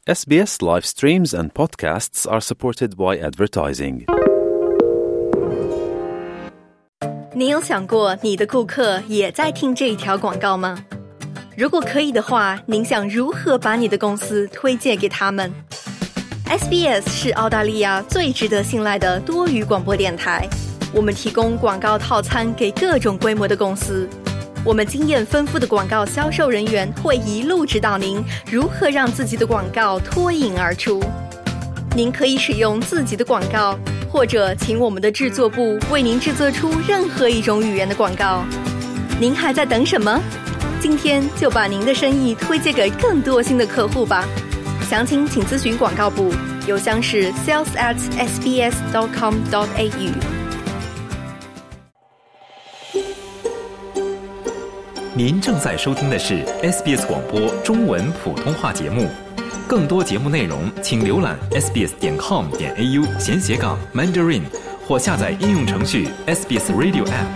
SBS live streams and podcasts are supported by advertising. 你有想过你的顾客也在听这一条广告吗？如果可以的话，您想如何把你的公司推荐给他们？ SBS 是澳大利亚最值得信赖的多语广播电台，我们提供广告套餐给各种规模的公司。我们经验丰富的广告销售人员会一路指导您如何让自己的广告脱颖而出。您可以使用自己的广告，或者请我们的制作部为您制作出任何一种语言的广告。您还在等什么？今天就把您的生意推荐给更多新的客户吧。详情请咨询广告部，邮箱是 sales@sbs.com.au。 您正在收听的是 SBS 广播中文普通话节目，更多节目内容请浏览 sbs.com.au/Mandarin 或下载应用程序 SBS Radio App。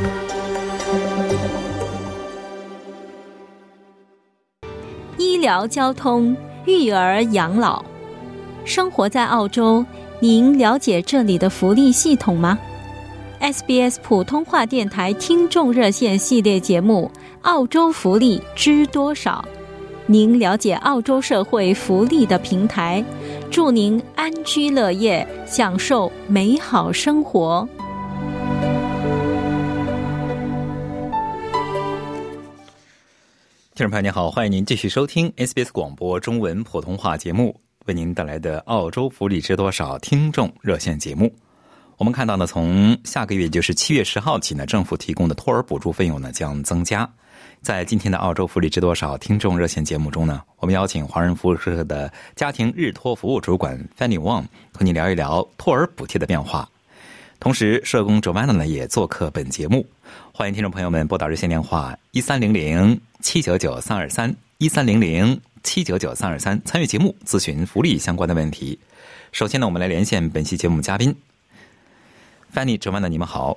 医疗、交通、育儿、养老，生活在澳洲，您了解这里的福利系统吗？ SBS 普通话电台听众热线系列节目《澳洲福利知多少》，您了解澳洲社会福利的平台，祝您安居乐业，享受美好生活。 听众朋友您好，欢迎您继续收听 SBS 广播中文普通话节目为您带来的澳洲福利知多少听众热线节目。我们看到呢，从下个月就是7月10号起呢，政府提供的托儿补助费用呢将增加。在今天的澳洲福利知多少听众热线节目中呢，我们邀请华人服务社的家庭日托服务主管 Fanny Wong 和你聊一聊托儿补贴的变化。同时社工 Joanna 呢也做客本节目，欢迎听众朋友们拨打热线电话1300-799-323 1300-799-323参与节目咨询福利相关的问题。首先呢，我们来连线本期节目嘉宾 Fanny Joanna， 你们好。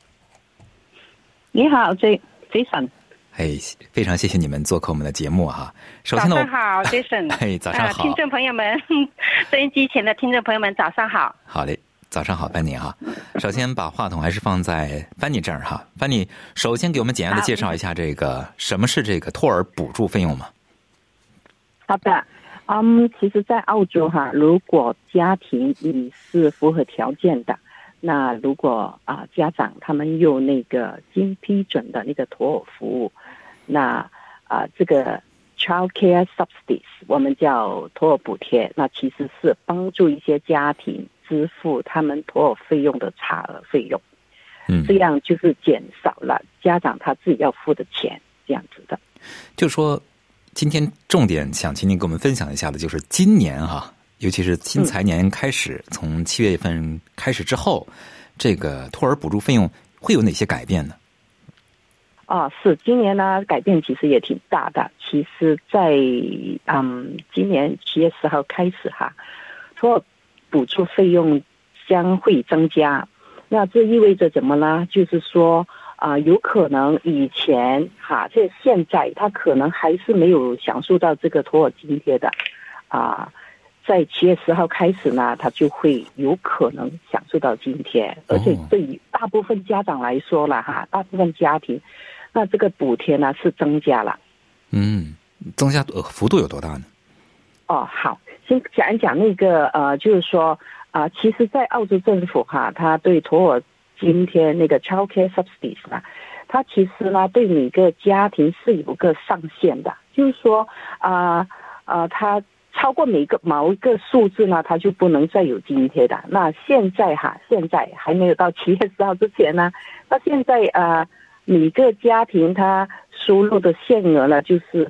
你好 Jason。 非常谢谢你们做客我们的节目哈。首先呢， 早上好 Jason。 早上好， 听众朋友们，收音机前的听众朋友们，早上好。 好嘞，早上好， Fanny 哈。首先把话筒还是放在 Fanny 这儿哈。Fanny 首先给我们简单的介绍一下这个什么是这个托儿补助费用吗？ 好的，其实在澳洲哈，如果家庭你是符合条件的，那如果家长他们有那个经批准的那个托儿服务，那这个 Child Care Subsidies 我们叫托儿补贴，那其实是帮助一些家庭支付他们托儿费用的差额费用，这样就是减少了家长他自己要付的钱，这样子的。 就是说今天重点想请您跟我们分享一下的就是今年哈，尤其是新财年开始，从7月份开始之后，这个托儿补助费用会有哪些改变呢？ 是今年呢改变其实也挺大的。其实在今年7月10号开始哈，托儿补助费用将会增加。那这意味着什么呢？就是说有可能以前这现在他可能还是没有享受到这个托儿津贴的在7月10号开始呢，他就会有可能享受到津贴，而且对于大部分家长来说了大部分家庭，那这个补贴呢是增加了。 增加幅度有多大呢？ 好，先讲一讲那个就是说其实在澳洲政府他对托儿津贴那个 Child Care Subsidies 呢，他其实呢对每个家庭是有个上限的，就是说他超过某一个数字呢，他就不能再有津贴的。那现在还没有到7月10号之前呢，那现在每个家庭他收入的限额呢就是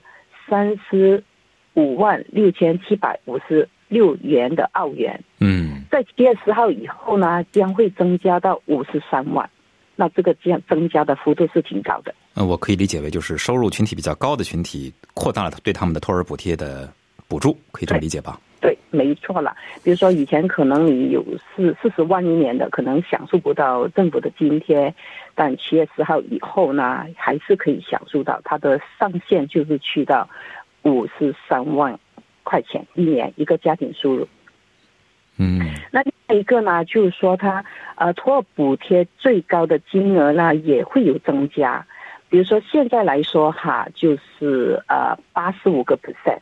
356756元的澳元。在7月10号以后呢，将会增加到53万。那这个增加的幅度是挺高的。 我可以理解为就是收入群体比较高的群体扩大了对他们的托儿补贴的补助，可以这么理解吧？ 对，没错了。比如说以前可能你有40万一年的，可能享受不到政府的津贴，但7月10号以后呢，还是可以享受到。它的上限就是去到53万块钱一年一个家庭收入。那另外一个呢，就是说它托儿补贴最高的金额呢也会有增加，比如说现在来说哈，就是85%，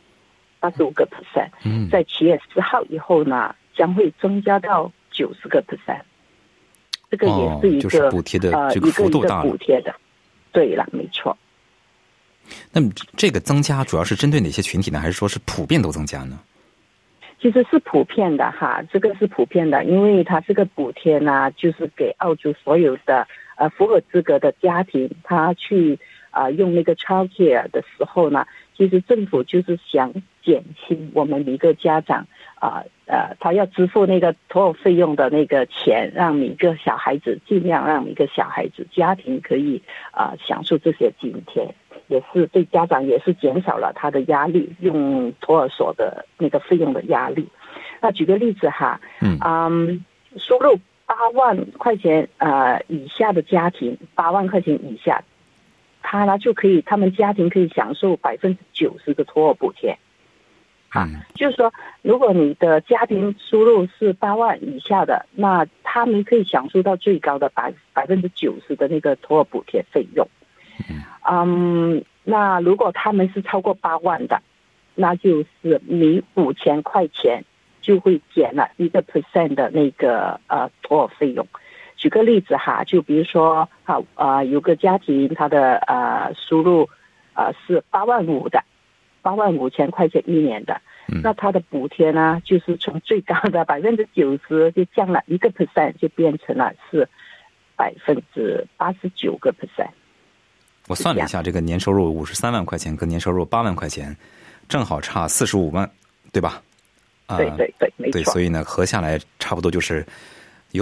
在7月10号以后呢，将会增加到90%。这个也是一个就是补贴的这个幅度大了， 一个补贴的，对了，没错。 那么这个增加主要是针对哪些群体呢？还是说是普遍都增加呢？ 其实是普遍的哈，这个是普遍的，因为它这个补贴呢，就是给澳洲所有的符合资格的家庭，他去用那个 childcare 的时候呢，其实政府就是想减轻我们每个家长他要支付那个托儿费用的那个钱，让每个小孩子尽量让每个小孩子家庭可以享受这些津贴。也是对家长也是减少了他的压力，用托儿所的那个费用的压力。那举个例子哈，收入8万块钱以下的家庭，8万块钱以下，他呢就可以，他们家庭可以享受90%的托儿补贴。就是说，如果你的家庭收入是8万以下的，那他们可以享受到最高的90%的那个托儿补贴费用。那如果他们是超过8万的，那就是每5000块钱就会减了1% 的那个托儿费用。举个例子哈，就比如说有个家庭他的收入是8万5的，8万5千块钱一年的，那他的补贴呢，就是从最高的90%就降了1%，就变成了是89%。 我算了一下，这个年收入53万块钱跟年收入8万块钱，正好差45万，对吧？ 对，没错。 对，所以呢，合下来差不多就是有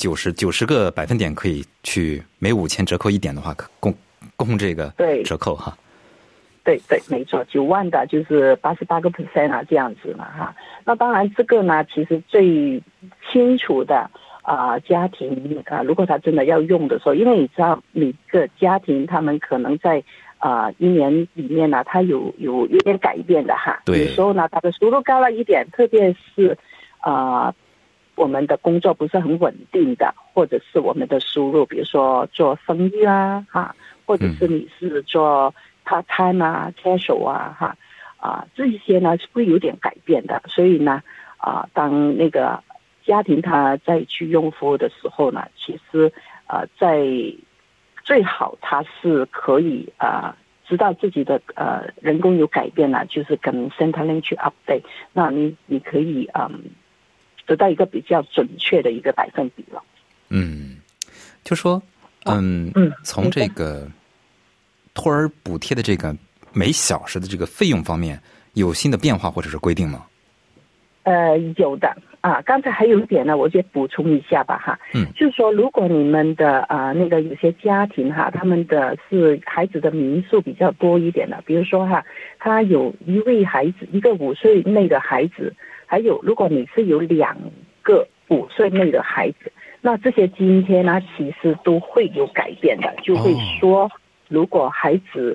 90%个百分点可以去每5000折扣1点的话，供这个折扣哈。 对，没错，9万的就是88% 这样子嘛哈。那当然这个呢，其实最清楚的。家庭如果他真的要用的时候，因为你知道每个家庭他们可能在一年里面呢，他有点改变的哈。 对。 有时候呢，他的收入高了一点，特别是我们的工作不是很稳定的，或者是我们的收入，比如说做生意啊哈，或者是你是做 part time casual 这些呢会有点改变的。所以呢当那个家庭他在去用服务的时候呢，其实在最好他是可以知道自己的人工有改变了，就是跟 Centrelink 去 update， 那你可以得到一个比较准确的一个百分比了。 就说从这个托儿补贴的这个每小时的这个费用方面有新的变化或者是规定吗？ 有的刚才还有一点呢，我就补充一下吧哈。就是说，如果你们的那个有些家庭哈，他们的是孩子的名数比较多一点的，比如说哈，他有一位孩子，一个5岁内的孩子，还有如果你是有2个5岁内的孩子，那这些津贴呢，其实都会有改变的，就会说，如果孩子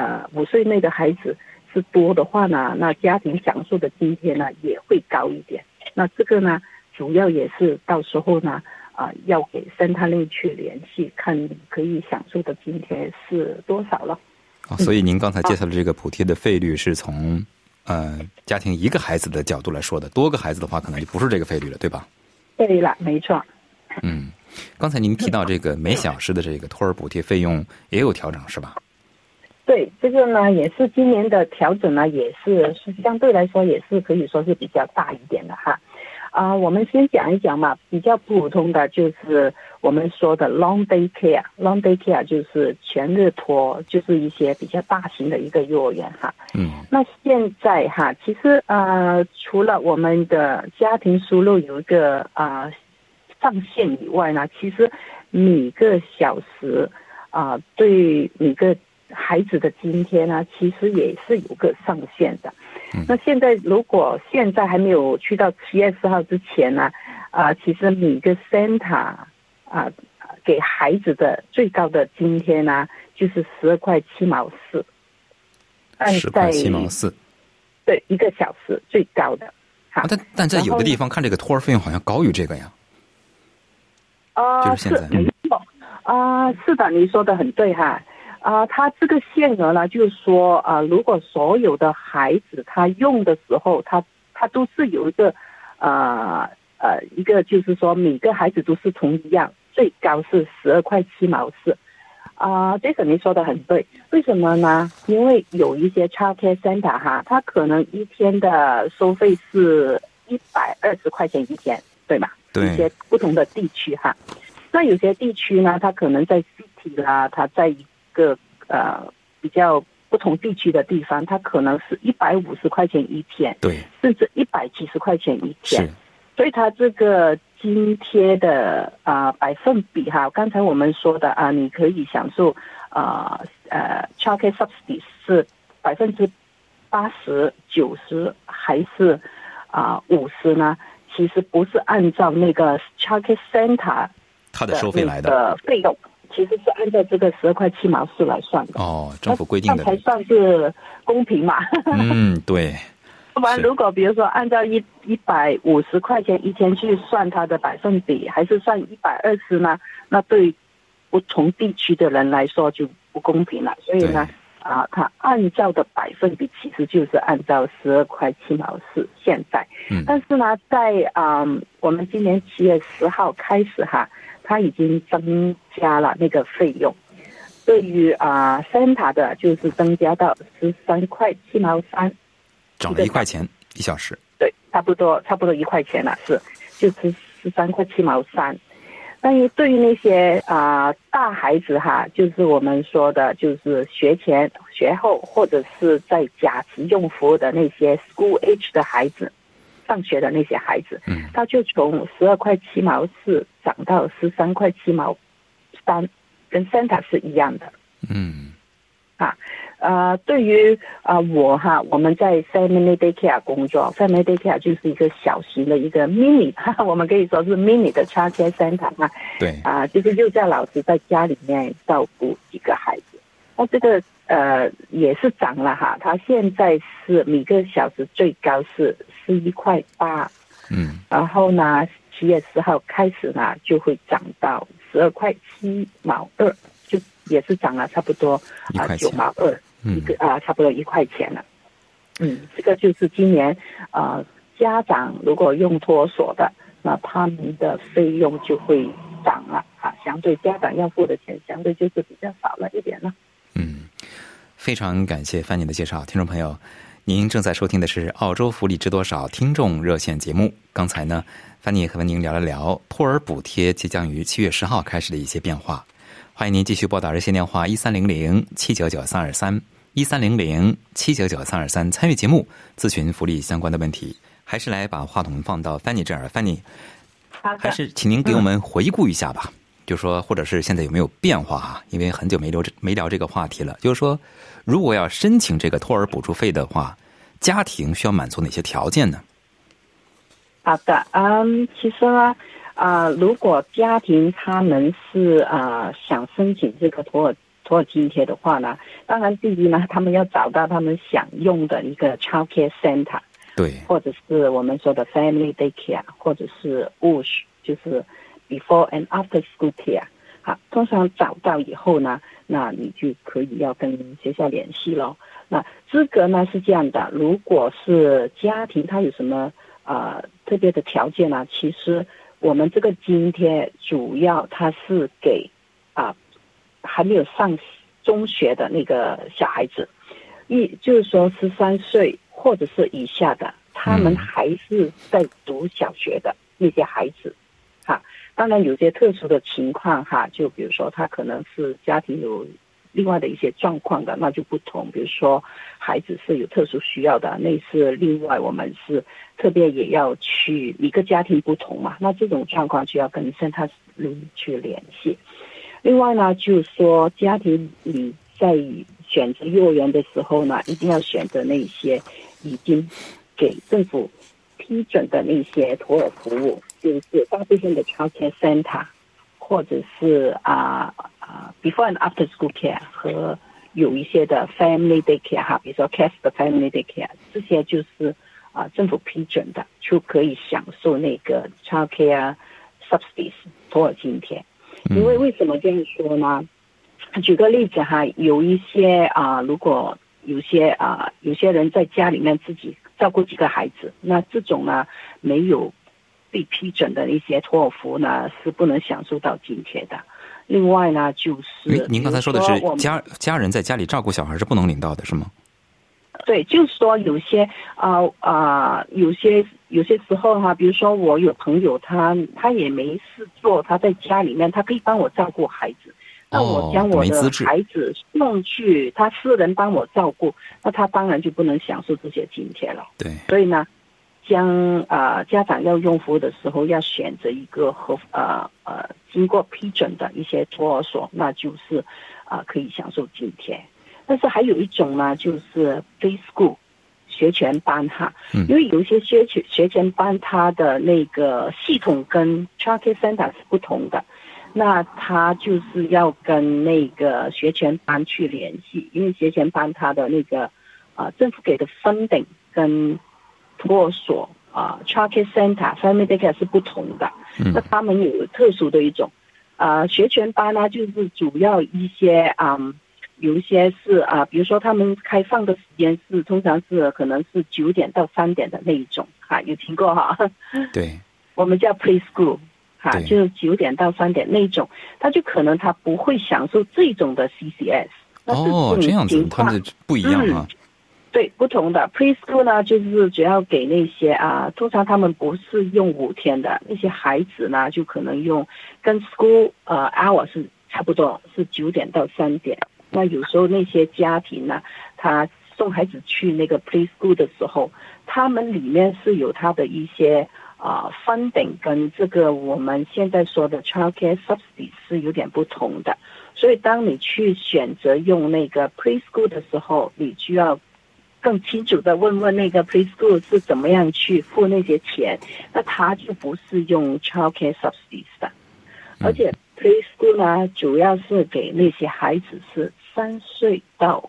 5岁内的孩子是多的话呢，那家庭享受的津贴呢也会高一点。那这个呢，主要也是到时候呢，要给Centrelink去联系，看可以享受的津贴是多少了。 所以您刚才介绍的这个补贴的费率是从家庭1个孩子的角度来说的，多个孩子的话可能就不是这个费率了，对吧？ 对了，没错。 刚才您提到这个每小时的这个托儿补贴费用也有调整，是吧？ 对，这个呢也是今年的调整呢，也是相对来说也是可以说是比较大一点的哈。我们先讲一讲嘛，比较普通的就是我们说的 long day care，long day care 就是全日托，就是一些比较大型的一个幼儿园哈。那现在哈，其实除了我们的家庭收入有一个上限以外呢，其实每个小时对每个孩子的津贴呢，其实也是有个上限的。那现在如果现在还没有去到7月4号之前呢，其实每个 center 给孩子的最高的津贴呢，就是12.7毛4。 10.7毛4。 对，1个小时最高的。 但在有的地方看这个托儿费用好像高于这个呀。就是现在是没错是的，你说的很对哈。它这个限额呢，就是说如果所有的孩子他用的时候，他都是有一个一个就是说每个孩子都是同一样，最高是12块7毛4。这个你说的很对，为什么呢？因为有一些 childcare center 哈，它可能一天的收费是120块钱一天，对吧？ 对。 一些不同的地区哈，那有些地区呢，它可能在 city 啦，它在一个比较不同地区的地方，它可能是150块钱一天， 对， 甚至170块钱一天。 是。 所以它这个津贴的百分比哈，刚才我们说的你可以享受childcare subsidy 是80%、90%还是50%呢？其实不是按照那个 childcare center 它的收费来的费用，其实是按照这个12块7毛4来算的。 政府规定的， 那才算是公平嘛。 对。 不然如果比如说按照150块钱一天去算它的百分比，还是算120呢？那对不同地区的人来说就不公平了。所以呢，它按照的百分比其实就是按照12块7毛4现在。但是呢，在我们今年7月10号开始哈，它已经增加了那个费用。对于Santa 的就是增加到13块7毛3。 涨了1块钱1小时， 对，差不多1块钱了，就是13块7毛3。但是对于那些大孩子哈，就是我们说的，就是学前、学后或者是在假期用服务的那些 school age 的孩子，上学的那些孩子，他就从12块7毛4涨到13块7毛3，跟 Santa 是一样的。对于我们在 Family Daycare 工作 ，Family Daycare 就是一个小型的一个 mini， 我们可以说是 mini 的 childcare center 对。 就是幼教老师在家里面照顾几个孩子。那这个也是涨了哈，它现在是每个小时最高是11块8。然后呢，7月10号开始呢，就会涨到12块7毛2。就也是涨了差不多9毛2，差不多1块钱了。这个就是今年家长如果用托所的，那他们的费用就会涨了相对家长要付的钱相对就是比较少了一点了。 非常感谢Fanny的介绍，听众朋友，您正在收听的是澳洲福利知多少听众热线节目。刚才呢Fanny和您聊了聊托儿补贴即将于7月10号开始的一些变化。欢迎您继续拨打热线电话1300-799-323 1300-799-323参与节目咨询福利相关的问题。还是来把话筒放到Fanny这儿，Fanny，还是请您给我们回顾一下吧，就说或者是现在有没有变化因为很久没聊这个话题了。就是说，如果要申请这个托儿补助费的话，家庭需要满足哪些条件呢？ 好的，其实呢如果家庭他们是想申请这个托儿津贴的话呢，当然第一呢，他们要找到他们想用的一个 childcare center， 对， 或者是我们说的 family daycare， 或者是 WUSH， 就是 before and after school care。通常找到以后呢，那你就可以要跟学校联系咯。那资格呢是这样的，如果是家庭他有什么特别的条件呢，其实我们这个津贴主要它是给还没有上中学的那个小孩子，就是说13岁或者是以下的，他们还是在读小学的那些孩子当然有些特殊的情况就比如说他可能是家庭有另外的一些状况的，那就不同。比如说孩子是有特殊需要的，那是另外我们是特别也要去每个家庭不同嘛，那这种状况就要跟Santa去联系。另外呢，就是说家庭你在选择幼儿园的时候呢，一定要选择那些已经给政府批准的那些托儿服务，就是大部分的 childcare center， 或者是before and after school care 和有一些的 family daycare 哈，比如说 CAF 的 family daycare， 这些就是政府批准的，就可以享受那个 childcare subsidies 托儿津贴。因为什么这样说呢？举个例子哈，有一些如果有些人在家里面自己照顾几个孩子，那这种呢没有被批准的一些托儿服呢是不能享受到津贴的。另外呢，就是您刚才说的是家人在家里照顾小孩是不能领到的，是吗？ 对，就是说有些有些时候哈，比如说我有朋友他也没事做，他在家里面他可以帮我照顾孩子，那我将我的孩子送去他私人帮我照顾，那他当然就不能享受这些津贴了。 对， 所以呢，家长要用服务的时候要选择一个经过批准的一些托儿所，那就是可以享受津贴。但是还有一种呢，就是 preschool 学前班哈，因为有一些学前班它的那个系统跟 childcare center 是不同的，那他就是要跟那个学前班去联系，因为学前班它的那个政府给的 funding 跟托儿所childcare center family daycare 是不同的，那他们有特殊的一种学前班呢，就是主要一些有一些是比如说他们开放的时间是通常是可能是9点到3点的那一种有听过哈？ 对， 我们叫 preschool 就是9点到3点那一种，他就可能他不会享受这种的 CCS。 这样子，他们不一样啊。 对，不同的 preschool 呢，就是主要给那些通常他们不是用5天的那些孩子呢，就可能用跟 school hour 是差不多，是9点到3点。那有时候那些家庭呢，他送孩子去那个 preschool 的时候，他们里面是有他的一些funding 跟这个我们现在说的 childcare subsidy 是有点不同的。所以当你去选择用那个 preschool 的时候，你就要更清楚的问那个 preschool 是怎么样去付那些钱，那他就不是用 childcare subsidies 的。而且 preschool 呢，主要是给那些孩子是3岁到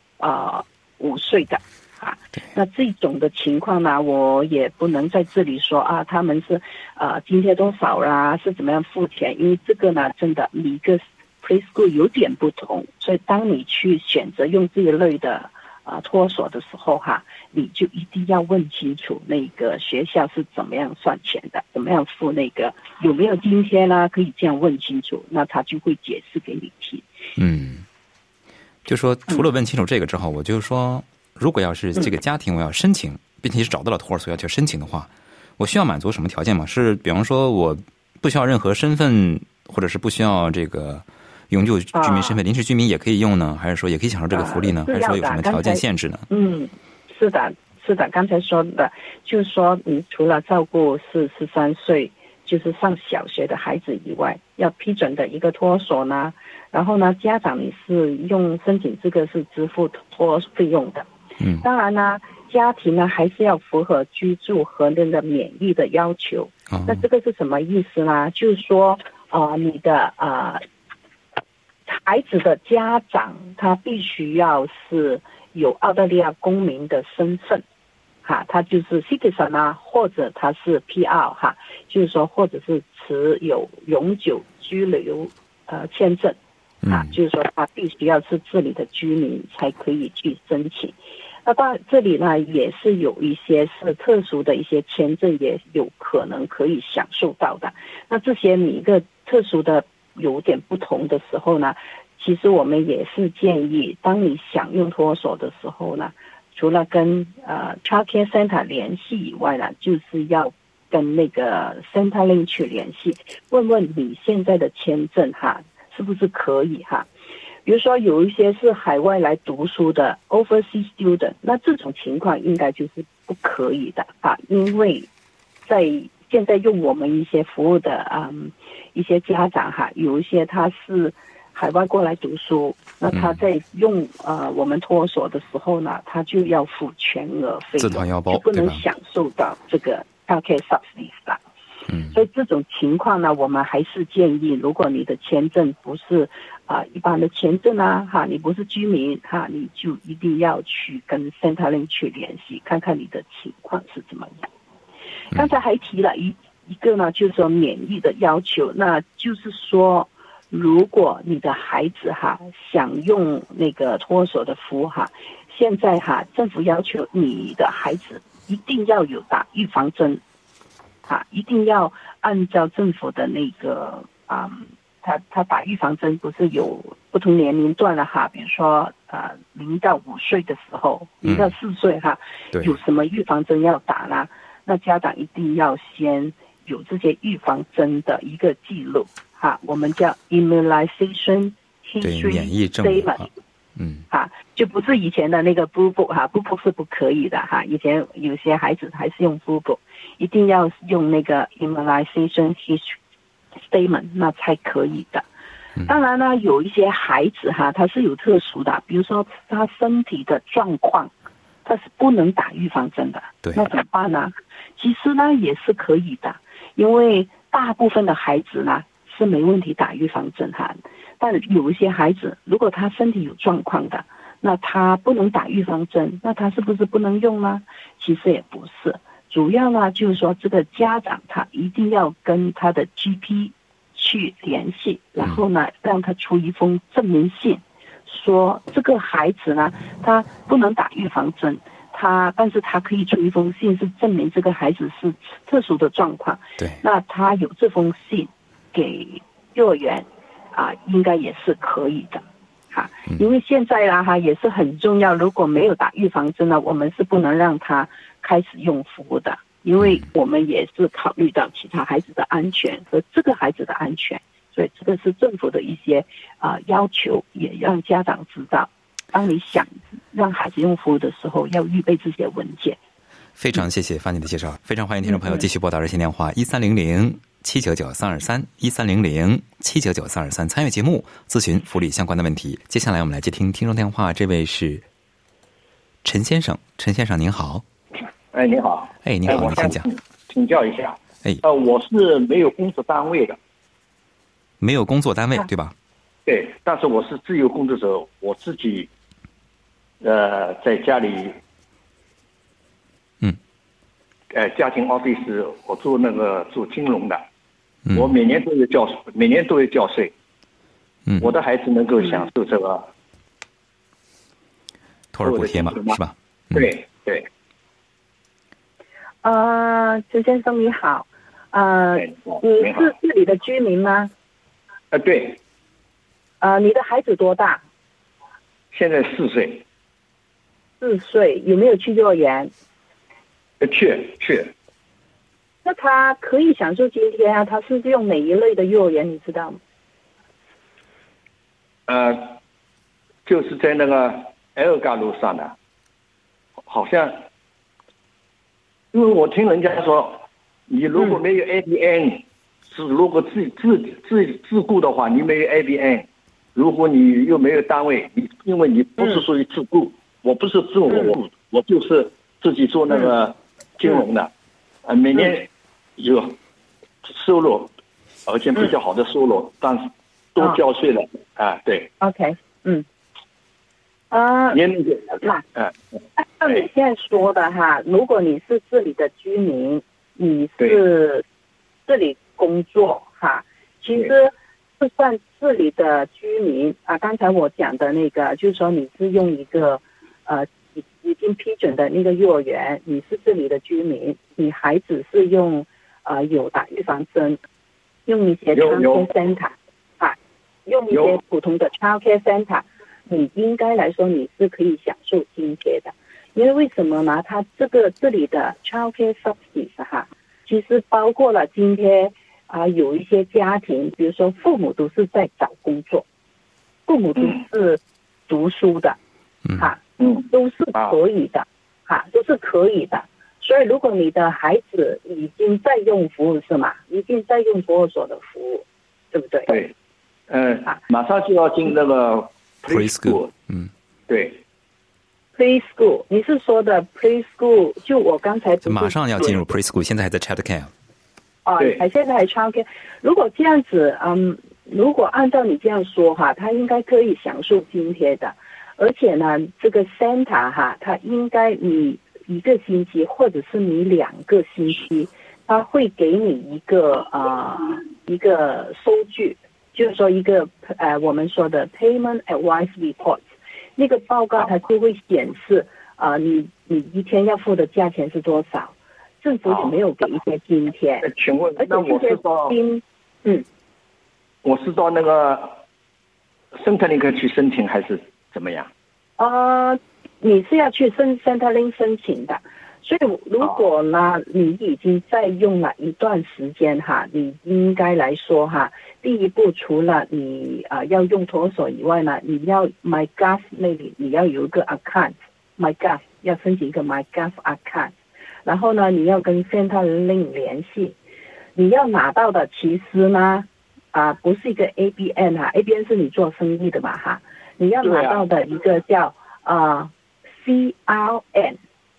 5岁的那这种的情况呢，我也不能在这里说他们是津贴多少啦，是怎么样付钱，因为这个呢，真的每个 preschool 有点不同，所以当你去选择用这一类的托儿所的时候你就一定要问清楚那个学校是怎么样算钱的，怎么样付那个有没有津贴啦，可以这样问清楚，那他就会解释给你听。 就说除了问清楚这个之后，我就说，如果要是这个家庭我要申请，并且是找到了托儿所要去申请的话，我需要满足什么条件吗？是比方说我不需要任何身份，或者是不需要这个永久居民身份，临时居民也可以用呢？还是说也可以享受这个福利呢？还是说有什么条件限制呢？ 是的，刚才说的，就是说你除了照顾是13岁就是上小学的孩子以外，要批准的一个托儿所呢，然后呢，家长你是用申请这个是支付托儿费用的。当然呢，家庭呢还是要符合居住和那个免疫的要求。那这个是什么意思呢？就是说你的孩子的家长他必须要是有澳大利亚公民的身份他就是 citizen 或者他是 PR 就是说或者是持有永久居留签证就是说他必须要是这里的居民才可以去申请。那当然这里呢也是有一些是特殊的一些签证也有可能可以享受到的。那这些每一个特殊的有点不同的时候呢，其实我们也是建议，当你想用托儿所的时候呢，除了跟childcare center 联系以外呢，就是要跟那个 Centrelink 去联系，问问你现在的签证是不是可以比如说有一些是海外来读书的 overseas student， 那这种情况应该就是不可以的因为在现在用我们一些服务的一些家长有一些他是海外过来读书，那他在用我们托儿所的时候呢，他就要付全额费用， 自掏腰包， 就不能享受到这个 childcare subsidies 啦。所以这种情况呢，我们还是建议，如果你的签证不是一般的签证啊你不是居民你就一定要去跟 Centrelink 去联系，看看你的情况是怎么样。刚才还提了一个呢，就是说免疫的要求，那就是说如果你的孩子想用那个托儿所的服务现在政府要求你的孩子一定要有打预防针一定要按照政府的那个他打预防针不是有不同年龄段了比如说0到5岁的时候，0到4岁有什么预防针要打啦？那家长一定要先有这些预防针的一个记录我们叫 immunization history statement 就不是以前的那个 Blue Book Blue Book 是不可以的以前有些孩子还是用 Blue Book， 一定要用那个 immunization history statement 那才可以的。当然呢，有一些孩子他是有特殊的，比如说他身体的状况他是不能打预防针的，那怎么办呢？其实呢也是可以的，因为大部分的孩子呢是没问题打预防针但有一些孩子如果他身体有状况的，那他不能打预防针，那他是不是不能用呢？其实也不是，主要呢就是说这个家长他一定要跟他的 GP 去联系，然后呢让他出一封证明信，说这个孩子呢他不能打预防针，但是他可以出一封信是证明这个孩子是特殊的状况，那他有这封信给幼儿园应该也是可以的因为现在也是很重要，如果没有打预防针呢，我们是不能让他开始用服务的，因为我们也是考虑到其他孩子的安全和这个孩子的安全，所以这个是政府的一些要求，也让家长知道，当你想让孩子用服务的时候，要预备这些文件。 非常谢谢Fanny的介绍，非常欢迎听众朋友继续拨打热线电话1300-799-323，1300-799-323参与节目咨询福利相关的问题。接下来我们来接听听众电话，这位是陈先生，陈先生您好。 您好。 您好，您请讲。 请教一下，我是没有工作单位的。 没有工作单位对吧？ 对，但是我是自由工作者，我自己在家里家庭 office 我做金融的，我每年都有交税，我的孩子能够享受这个托儿补贴嘛，是吧？ 对。 陈先生你好，你是这里的居民吗？ 对。 你的孩子多大？ 现在4岁。 4岁，有没有去幼儿园？去。那他可以享受津贴他是用哪一类的幼儿园你知道吗？ 就是在那个 L 嘎路上的，好像，因为我听人家说，你如果没有 ABN，如果自雇的话，你没有 ABN， 如果你又没有单位，因为你不是属于自雇，我不是自雇，我就是自己做那个金融的，每年有收入，而且比较好的收入，但是多交税了对。 OK， 按你现在说的如果你是这里的居民，你是这里工作其实就算这里的居民刚才我讲的那个，就是说你是用一个已经批准的那个幼儿园，你是这里的居民，你孩子是用有打预防针，用一些 childcare center 用一些普通的 childcare center， 你应该来说你是可以享受津贴的。因为什么呢？它这里的 childcare subsidies 其实包括了津贴有一些家庭，比如说父母都是在找工作，父母都是读书的都是可以的都是可以的。所以如果你的孩子已经在用服务是吗？已经在用托儿所的服务，对不对？ 对。马上就要进那个 preschool。对。 preschool， 你是说的 preschool？ 就我刚才马上要进入 preschool， 现在还在 childcare。 现在还 childcare。如果这样子， 如果按照你这样说哈，他应该可以享受津贴的，而且呢，这个 Santa 哈，他应该你1个星期或者是你2个星期，他会给你一个收据，就是说一个我们说的 Payment Advice Report， 那个报告它就会显示你一天要付的价钱是多少，政府有没有给一些津贴？ 请问，那我是到我是到那个Centrelink去申请还是怎么样？ 你是要去Centrelink申请的，所以如果呢你已经在用了一段时间哈，你应该来说哈，第一步除了你要用托索以外呢，你要 MyGov 那里你要有一个 account，MyGov 要申请一个 MyGov account， 然后呢你要跟 Centrelink 联系，你要拿到的其实呢不是一个 ABN 哈 ，ABN 是你做生意的嘛哈，你要拿到的一个叫CRN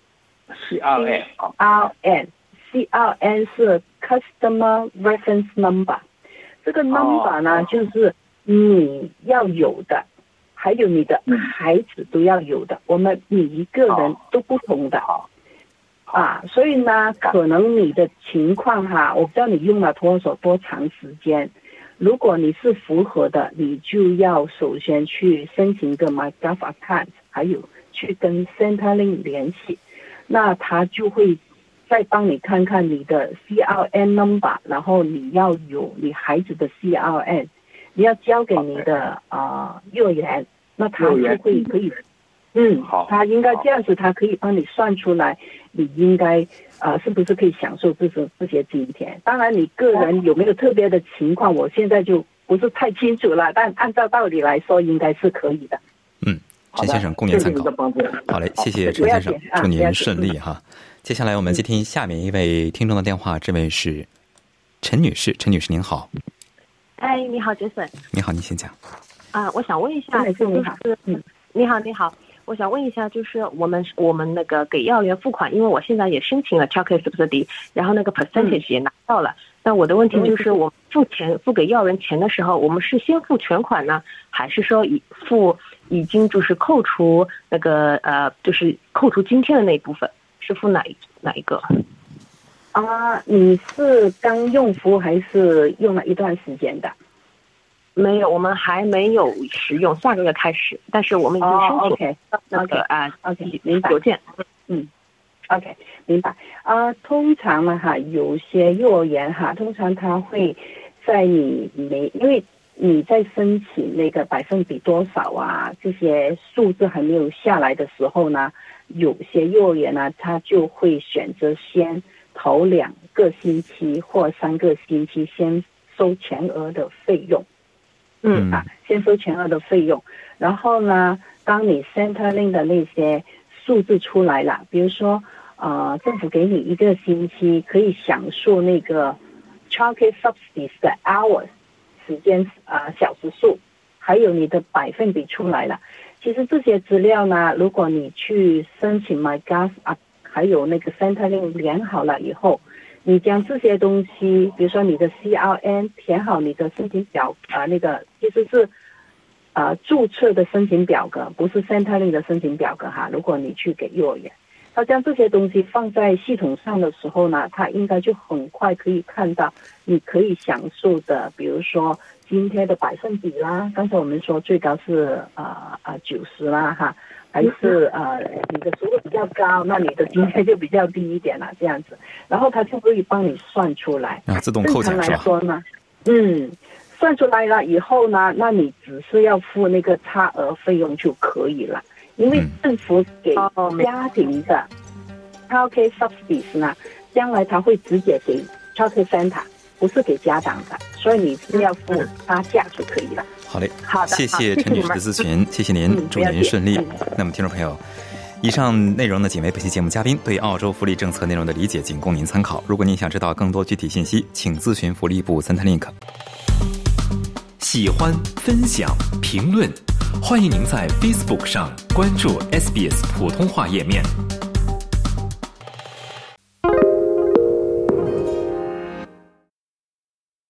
是 Customer Reference Number， 这个 number 呢就是你要有的，还有你的孩子都要有的，我们每一个人都不同的所以呢，可能你的情况哈，我不知道你用了托索多长时间。如果你是符合的，你就要首先去申请一个 MyGov account， 还有去跟 Centrelink 联系，那他就会再帮你看看你的 CRN number， 然后你要有你孩子的 CRN， 你要交给你的幼儿园，那他就会可以他应该这样子，他可以帮你算出来，你应该是不是可以享受这些津贴？当然，你个人有没有特别的情况，我现在就不是太清楚了。但按照道理来说，应该是可以的。 陈先生供您参考。好嘞，谢谢陈先生，祝您顺利哈。接下来我们接听下面一位听众的电话，这位是陈女士，陈女士您好。 哎，你好，杰森。 你好，您先讲。 我想问一下，你好。我想问一下，就是我们那个给幼儿园付款，因为我现在也申请了 childcare subsidy， 然后那个 percentage 也拿到了。那我的问题就是，我付给幼儿园钱的时候，我们是先付全款呢，还是说已经就是扣除那个就是扣除津贴的那一部分，是付哪一个？ 你是刚用服务还是用了一段时间的？ 没有，我们还没有使用，下个月开始，但是我们已经申请那个明白邮件。OK， 明白。通常呢有些幼儿园通常他会在因为你在申请那个百分比多少这些数字还没有下来的时候呢，有些幼儿园呢，他就会选择先头2个星期或3个星期先收全额的费用。先收全额的费用，然后呢，当你 Centrelink 的那些数字出来了，比如说政府给你1个星期可以享受那个 childcare subsidies 的 hours 时间小时数，还有你的百分比出来了。其实这些资料呢，如果你去申请 MyGov 还有那个 Centrelink 连好了以后，你将这些东西，比如说你的 CRN 填好你的申请表那个其实是注册的申请表格，不是 Centrelink 的申请表格如果你去给幼儿园，他将这些东西放在系统上的时候呢，他应该就很快可以看到你可以享受的，比如说津贴的百分比啦，刚才我们说最高是90啦还是你的收入比较高，那你的津贴就比较低一点啦，这样子，然后他就可以帮你算出来自动扣减是吧？ 正常来说呢，算出来了以后呢，那你只是要付那个差额费用就可以了，因为政府给家庭的 childcare subsidies 呢，将来他会直接给 childcare center， 不是给家长的，所以你是要付差价就可以了。 好嘞，谢谢陈女士的咨询，谢谢您，祝您顺利。那么听众朋友，以上内容呢，仅为本期节目嘉宾对澳洲福利政策内容的理解，仅供您参考。如果您想知道更多具体信息，请咨询福利部 Centrelink。 喜欢、分享、评论，欢迎您在 Facebook 上关注 SBS 普通话页面。